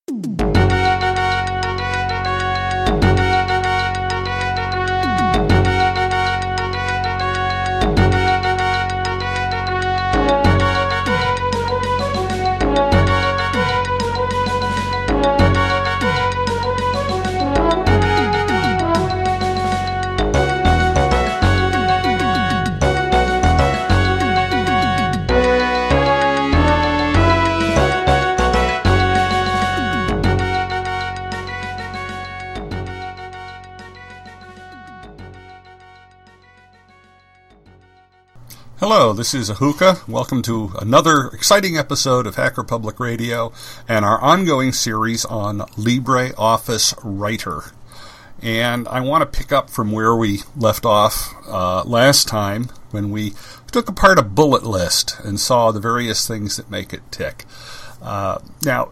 Hello, this is Ahuka. Welcome to another exciting episode of Hacker Public Radio and our ongoing series on LibreOffice Writer. And I want to pick up from where we left off last time when we took apart a bullet list and saw the various things that make it tick. Now,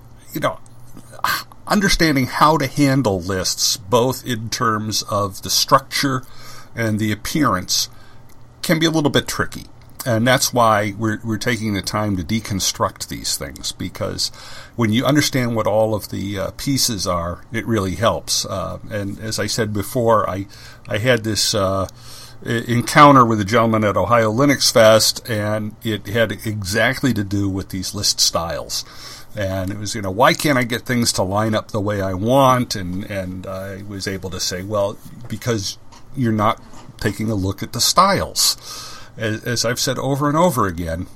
understanding how to handle lists, both in terms of the structure and the appearance, can be a little bit tricky. And that's why we're taking the time to deconstruct these things, because when you understand what all of the pieces are, it really helps. And as I said before, I had this encounter with a gentleman at Ohio Linux Fest, and it had exactly to do with these list styles. And it was, why can't I get things to line up the way I want? And I was able to say, well, because you're not taking a look at the styles. As I've said over and over again,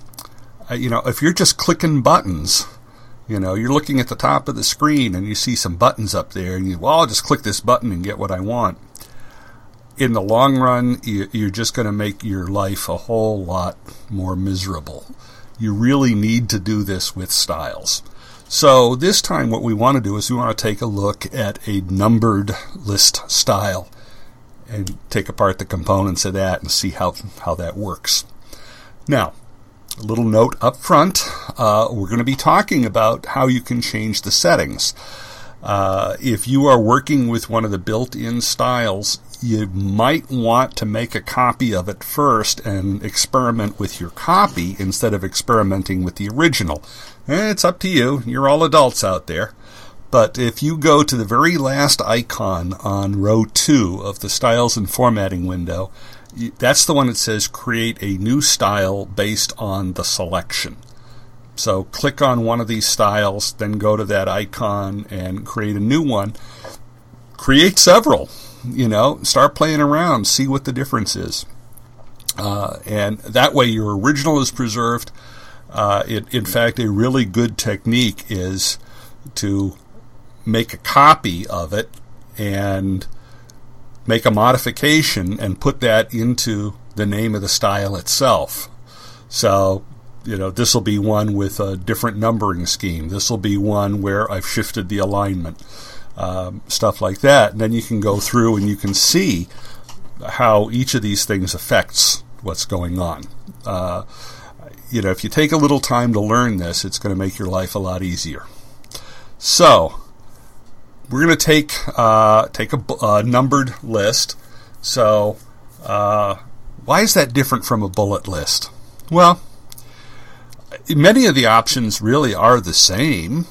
if you're just clicking buttons, you're looking at the top of the screen and you see some buttons up there and I'll just click this button and get what I want. In the long run, you're just going to make your life a whole lot more miserable. You really need to do this with styles. So this time what we want to do is we want to take a look at a numbered list style and take apart the components of that and see how that works. Now, a little note up front, we're going to be talking about how you can change the settings. If you are working with one of the built-in styles, you might want to make a copy of it first and experiment with your copy instead of experimenting with the original. It's up to you. You're all adults out there. But if you go to the very last icon on row 2 of the Styles and Formatting window, that's the one that says Create a New Style based on the selection. So click on one of these styles, then go to that icon and create a new one. Create several, start playing around, see what the difference is. And that way your original is preserved. In fact, a really good technique is to make a copy of it and make a modification and put that into the name of the style itself. So, this will be one with a different numbering scheme. This will be one where I've shifted the alignment, stuff like that. And then you can go through and you can see how each of these things affects what's going on. If you take a little time to learn this, it's going to make your life a lot easier. So, we're going to take a numbered list. So, why is that different from a bullet list? Well, many of the options really are the same,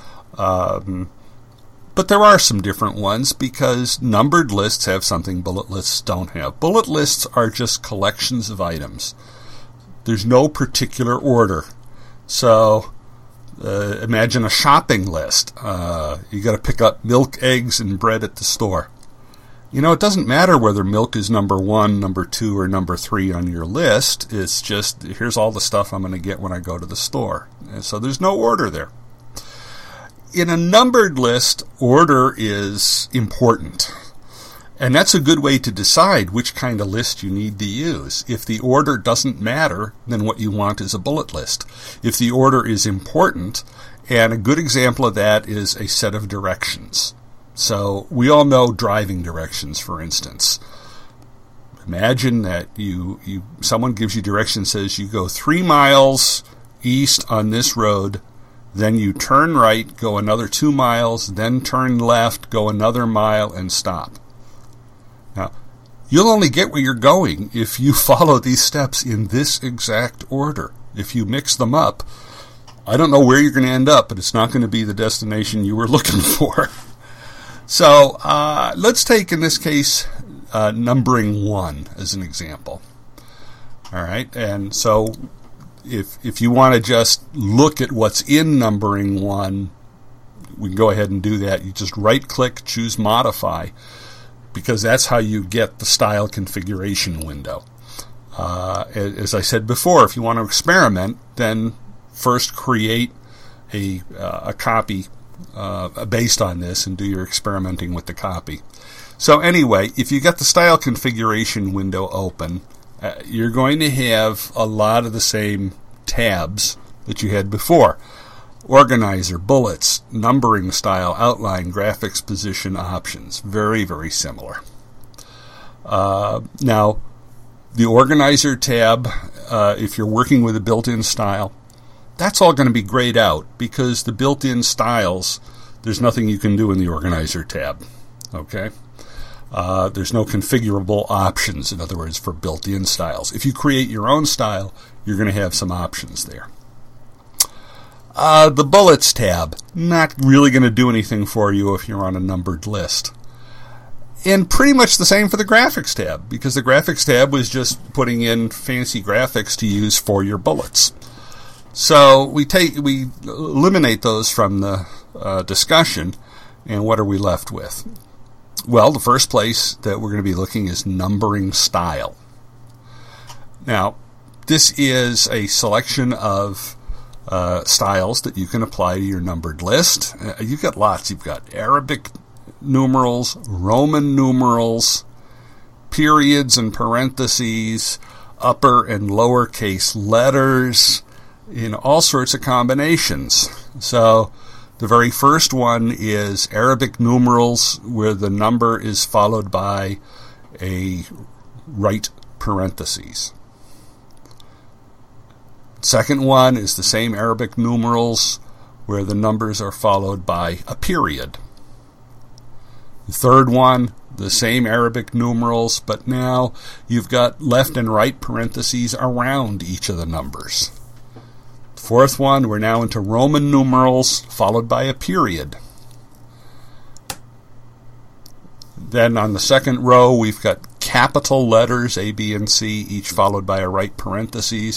but there are some different ones because numbered lists have something bullet lists don't have. Bullet lists are just collections of items. There's no particular order. So, imagine a shopping list. You got to pick up milk, eggs, and bread at the store. It doesn't matter whether milk is number 1, number 2, or number 3 on your list. It's just, here's all the stuff I'm going to get when I go to the store. And so there's no order there. In a numbered list, order is important. And that's a good way to decide which kind of list you need to use. If the order doesn't matter, then what you want is a bullet list. If the order is important, and a good example of that is a set of directions. So we all know driving directions, for instance. Imagine that someone gives you directions, says you go 3 miles east on this road, then you turn right, go another 2 miles, then turn left, go another mile, and stop. Now, you'll only get where you're going if you follow these steps in this exact order. If you mix them up, I don't know where you're going to end up, but it's not going to be the destination you were looking for. So let's take, in this case, numbering 1 as an example. All right, and so if you want to just look at what's in numbering 1, we can go ahead and do that. You just right-click, choose Modify, because that's how you get the style configuration window. As I said before, if you want to experiment, then first create a copy based on this and do your experimenting with the copy. So anyway, if you get the style configuration window open, you're going to have a lot of the same tabs that you had before. Organizer, bullets, numbering style, outline, graphics, position, options. Very, very similar. Now, the organizer tab, if you're working with a built-in style, that's all going to be grayed out because the built-in styles, there's nothing you can do in the organizer tab. Okay? There's no configurable options, in other words, for built-in styles. If you create your own style, you're going to have some options there. The bullets tab, not really going to do anything for you if you're on a numbered list. And pretty much the same for the graphics tab, because the graphics tab was just putting in fancy graphics to use for your bullets. So we eliminate those from the discussion, and what are we left with? Well, the first place that we're going to be looking is numbering style. Now, this is a selection of styles that you can apply to your numbered list. You've got lots. You've got Arabic numerals, Roman numerals, periods and parentheses, upper and lowercase letters, in all sorts of combinations. So the very first one is Arabic numerals, where the number is followed by a right parentheses. Second one is the same Arabic numerals, where the numbers are followed by a period. The third one, the same Arabic numerals, but now you've got left and right parentheses around each of the numbers. Fourth one, we're now into Roman numerals, followed by a period. Then on the second row, we've got capital letters, A, B, and C, each followed by a right parentheses.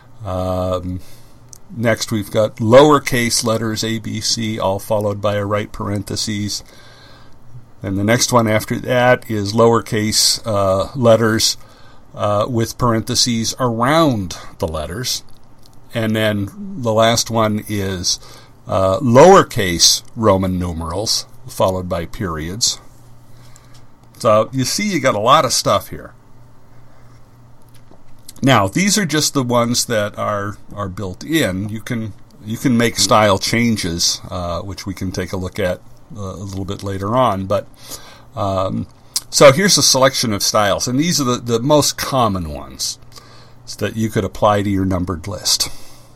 Next, we've got lowercase letters, A, B, C, all followed by a right parentheses. And the next one after that is lowercase letters with parentheses around the letters. And then the last one is lowercase Roman numerals, followed by periods. So you see you got a lot of stuff here. Now, these are just the ones that are built in. You can make style changes, which we can take a look at a little bit later on. But so here's a selection of styles, and these are the most common ones that you could apply to your numbered list.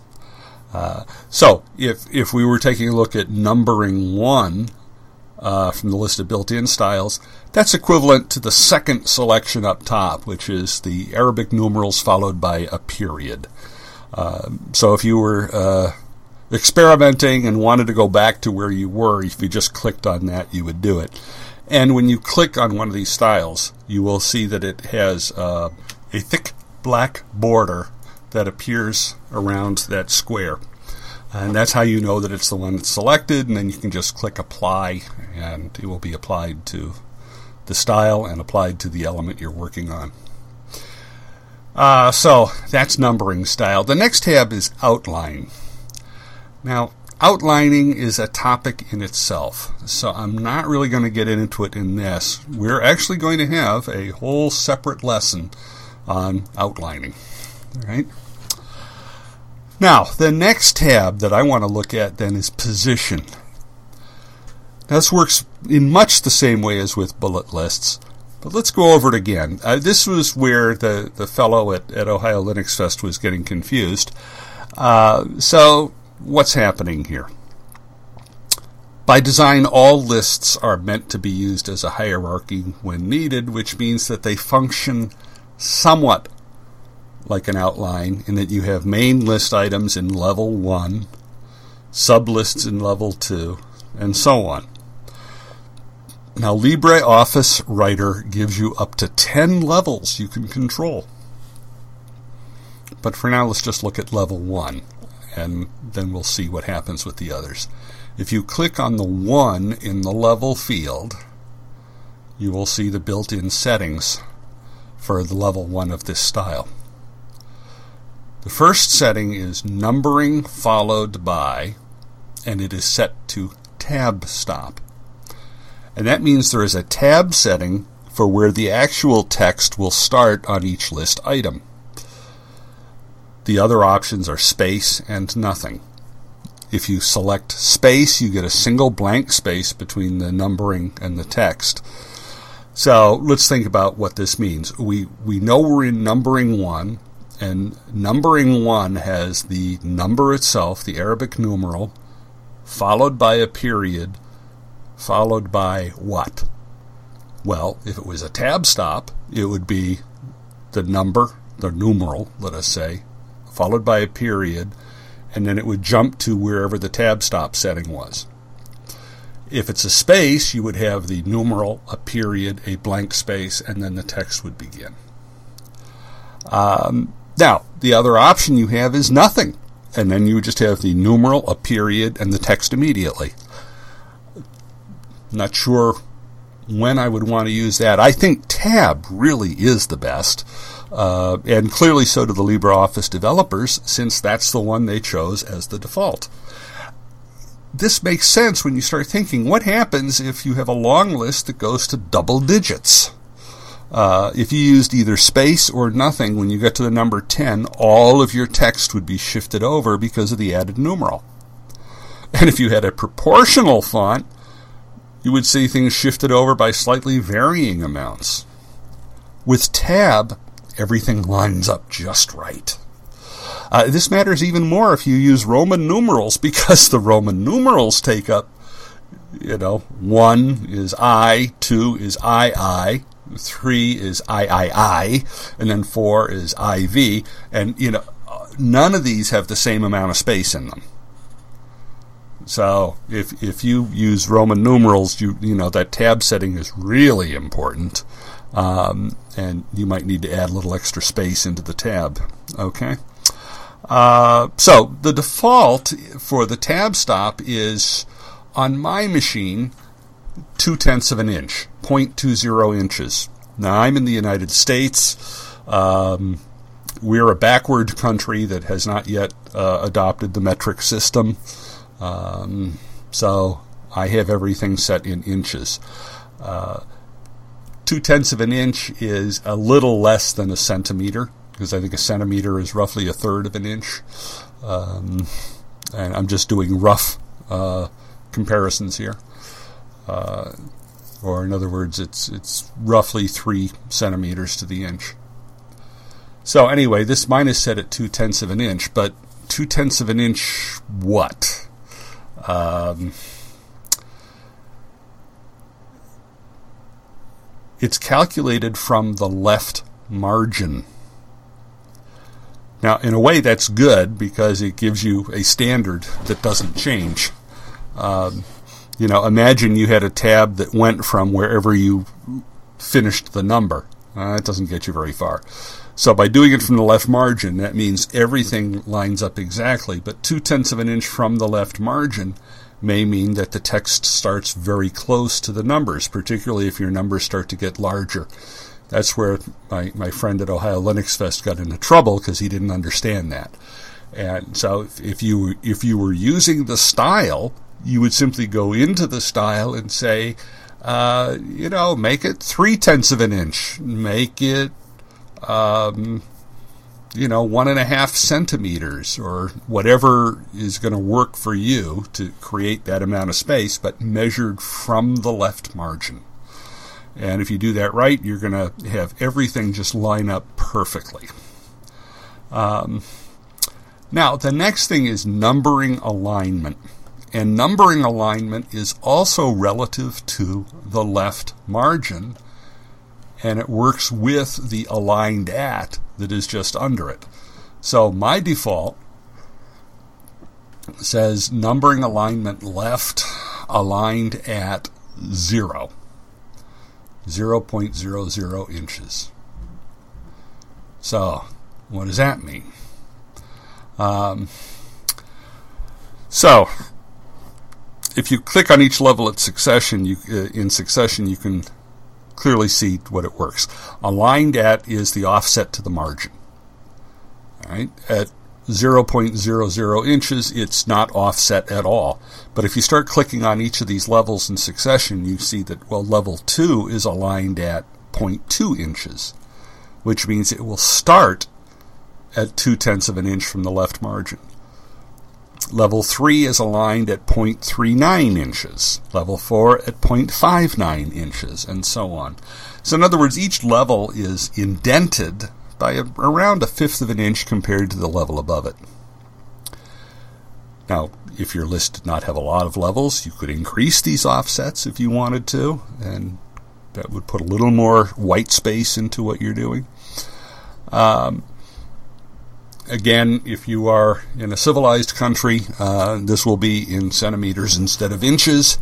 So if we were taking a look at numbering 1 from the list of built-in styles, that's equivalent to the second selection up top, which is the Arabic numerals followed by a period. So if you were experimenting and wanted to go back to where you were, if you just clicked on that, you would do it. And when you click on one of these styles, you will see that it has a thick black border that appears around that square. And that's how you know that it's the one that's selected, and then you can just click Apply, and it will be applied to the style and applied to the element you're working on. So that's numbering style. The next tab is Outline. Now, outlining is a topic in itself, so I'm not really going to get into it in this. We're actually going to have a whole separate lesson on outlining. All right. Now, the next tab that I want to look at then is Position. This works in much the same way as with bullet lists, but let's go over it again. This was where the fellow at Ohio Linux Fest was getting confused. So, what's happening here? By design, all lists are meant to be used as a hierarchy when needed, which means that they function somewhat like an outline in that you have main list items in level 1, sublists in level 2, and so on. Now, LibreOffice Writer gives you up to 10 levels you can control. But for now, let's just look at level 1, and then we'll see what happens with the others. If you click on the 1 in the level field, you will see the built-in settings for the level 1 of this style. The first setting is numbering followed by, and it is set to tab stop. And that means there is a tab setting for where the actual text will start on each list item. The other options are space and nothing. If you select space, you get a single blank space between the numbering and the text. So let's think about what this means. We know we're in numbering 1, and numbering 1 has the number itself, the Arabic numeral, followed by a period, followed by what? Well, if it was a tab stop, it would be the number, the numeral, let us say, followed by a period, and then it would jump to wherever the tab stop setting was. If it's a space, you would have the numeral, a period, a blank space, and then the text would begin. Now, the other option you have is nothing, and then you would just have the numeral, a period, and the text immediately. Not sure when I would want to use that. I think tab really is the best, and clearly so do the LibreOffice developers, since that's the one they chose as the default. This makes sense when you start thinking, what happens if you have a long list that goes to double digits? If you used either space or nothing, when you get to the number 10, all of your text would be shifted over because of the added numeral. And if you had a proportional font, you would see things shifted over by slightly varying amounts. With tab, everything lines up just right. This matters even more if you use Roman numerals, because the Roman numerals take up, 1 is I, 2 is I, 3 is I, and then 4 is IV, and, none of these have the same amount of space in them. So if you use Roman numerals, that tab setting is really important, and you might need to add a little extra space into the tab. Okay. So the default for the tab stop is, on my machine, 0.2 of an inch, 0.20 inches. Now, I'm in the United States. We're a backward country that has not yet adopted the metric system. So I have everything set in inches. 0.2 of an inch is a little less than a centimeter, because I think a centimeter is roughly 1/3 of an inch. And I'm just doing rough comparisons here. Or in other words, it's roughly 3 centimeters to the inch. So anyway, mine is set at 0.2 of an inch, but 0.2 of an inch what? It's calculated from the left margin. Now, in a way, that's good because it gives you a standard that doesn't change. Imagine you had a tab that went from wherever you finished the number. It doesn't get you very far. So by doing it from the left margin, that means everything lines up exactly. But 0.2 of an inch from the left margin may mean that the text starts very close to the numbers, particularly if your numbers start to get larger. That's where my friend at Ohio Linux Fest got into trouble, because he didn't understand that. And so if you were using the style, you would simply go into the style and say, make it 0.3 of an inch. Make it, 1.5 centimeters, or whatever is going to work for you to create that amount of space, but measured from the left margin. And if you do that right, you're going to have everything just line up perfectly. Now, the next thing is numbering alignment. And numbering alignment is also relative to the left margin, and it works with the aligned at that is just under it. So my default says numbering alignment left aligned at 0.00 inches. So, what does that mean? So, if you click on each level in succession, you can clearly see what it works. Aligned at is the offset to the margin. All right? At 0.00 inches, it's not offset at all. But if you start clicking on each of these levels in succession, you see that, well, level 2 is aligned at 0.2 inches, which means it will start at 0.2 of an inch from the left margin. Level 3 is aligned at 0.39 inches, level 4 at 0.59 inches, and so on. So in other words, each level is indented by around 1/5 of an inch compared to the level above it. Now, if your list did not have a lot of levels, you could increase these offsets if you wanted to, and that would put a little more white space into what you're doing. Again, if you are in a civilized country, this will be in centimeters instead of inches.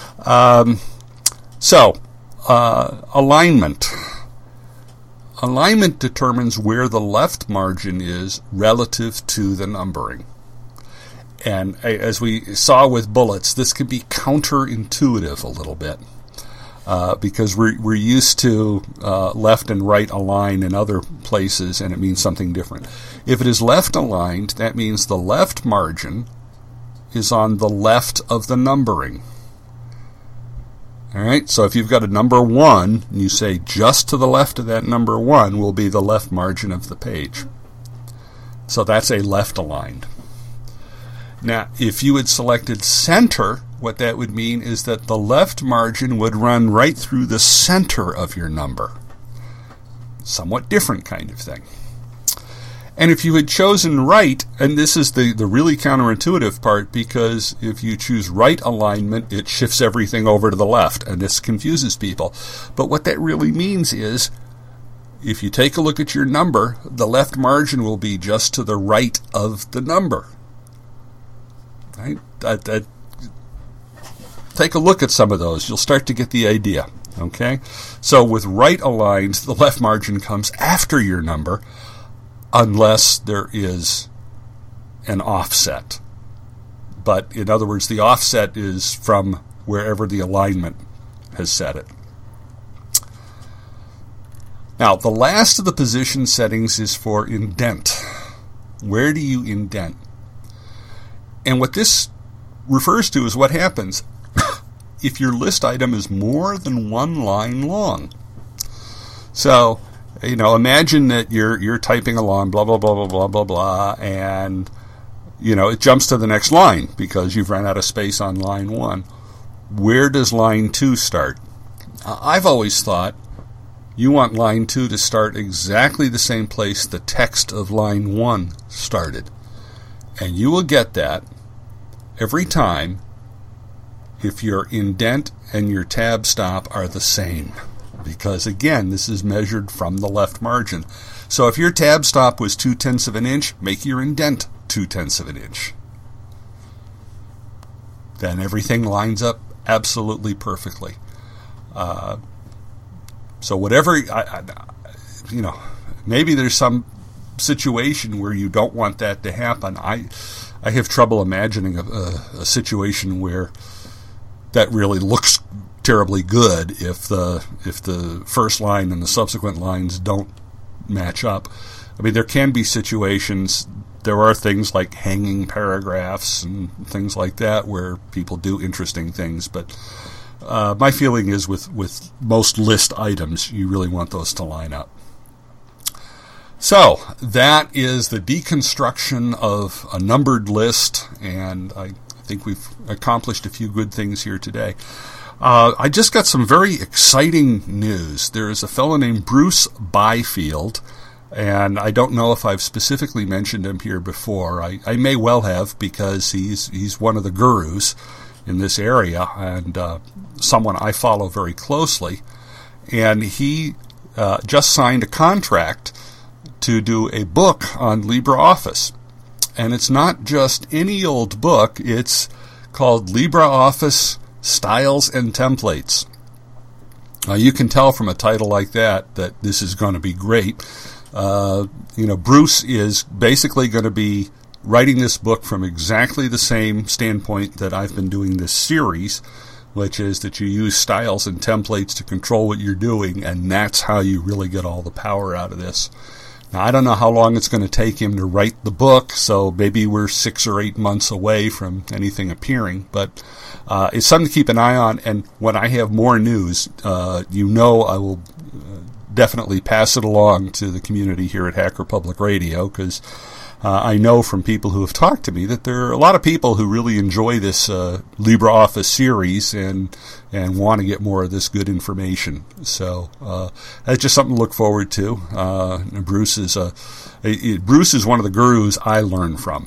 Alignment. Alignment determines where the left margin is relative to the numbering. And as we saw with bullets, this can be counterintuitive a little bit. Because we're used to left and right align in other places, and it means something different. If it is left aligned, that means the left margin is on the left of the numbering. All right, so if you've got a number 1, and you say just to the left of that number 1 will be the left margin of the page. So that's a left aligned. Now, if you had selected center, what that would mean is that the left margin would run right through the center of your number. Somewhat different kind of thing. And if you had chosen right, and this is the really counterintuitive part, because if you choose right alignment, it shifts everything over to the left, and this confuses people. But what that really means is, if you take a look at your number, the left margin will be just to the right of the number. Right? Take a look at some of those. You'll start to get the idea. Okay? So with right aligned, the left margin comes after your number, unless there is an offset. But in other words, the offset is from wherever the alignment has set it. Now, the last of the position settings is for indent. Where do you indent? And what this refers to is what happens if your list item is more than 1 line long. So, imagine that you're typing along, blah, blah, blah, blah, blah, blah, blah, and, it jumps to the next line because you've run out of space on line 1. Where does line 2 start? I've always thought you want line 2 to start exactly the same place the text of line 1 started. And you will get that every time if your indent and your tab stop are the same. Because, again, this is measured from the left margin. So if your tab stop was 0.2 of an inch, make your indent 0.2 of an inch. Then everything lines up absolutely perfectly. So whatever, maybe there's some situation where you don't want that to happen. I have trouble imagining a situation where that really looks terribly good if the first line and the subsequent lines don't match up. I mean, there can be situations, there are things like hanging paragraphs and things like that where people do interesting things, but my feeling is with most list items, you really want those to line up. So, that is the deconstruction of a numbered list, and I think we've accomplished a few good things here today. I just got some very exciting news. There is a fellow named Bruce Byfield, and I don't know if I've specifically mentioned him here before. I may well have, because he's one of the gurus in this area, and someone I follow very closely. And he just signed a contract to do a book on LibreOffice. And it's not just any old book. It's called LibreOffice Styles and Templates. You can tell from a title like that this is going to be great. Bruce is basically going to be writing this book from exactly the same standpoint that I've been doing this series, which is that you use styles and templates to control what you're doing, and that's how you really get all the power out of this. Now, I don't know how long it's going to take him to write the book, so maybe we're 6 or 8 months away from anything appearing, but it's something to keep an eye on, and when I have more news, I will definitely pass it along to the community here at Hacker Public Radio, because I know from people who have talked to me that there are a lot of people who really enjoy this LibreOffice series and want to get more of this good information. So that's just something to look forward to. Bruce is one of the gurus I learn from.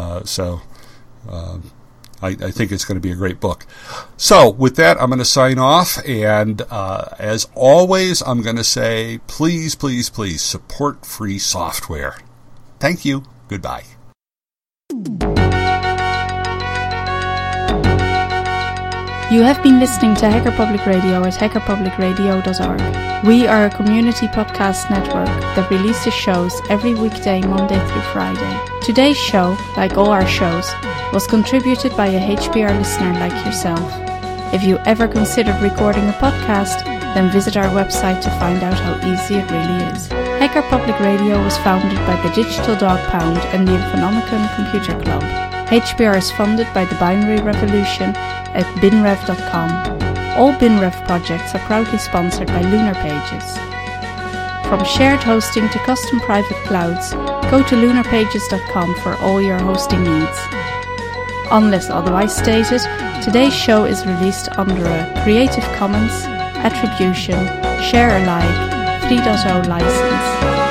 I think it's going to be a great book. So with that, I'm going to sign off, and as always, I'm going to say, please, please, please support free software. Thank you. Goodbye. You have been listening to Hacker Public Radio at hackerpublicradio.org. We are a community podcast network that releases shows every weekday, Monday through Friday. Today's show, like all our shows, was contributed by a HPR listener like yourself. If you ever considered recording a podcast, then visit our website to find out how easy it really is. Hacker Public Radio was founded by the Digital Dog Pound and the Infonomicon Computer Club. HPR is funded by the Binary Revolution at binrev.com. All BinRev projects are proudly sponsored by Lunar Pages. From shared hosting to custom private clouds, go to lunarpages.com for all your hosting needs. Unless otherwise stated, today's show is released under a Creative Commons Attribution Share Alike 3.0 license.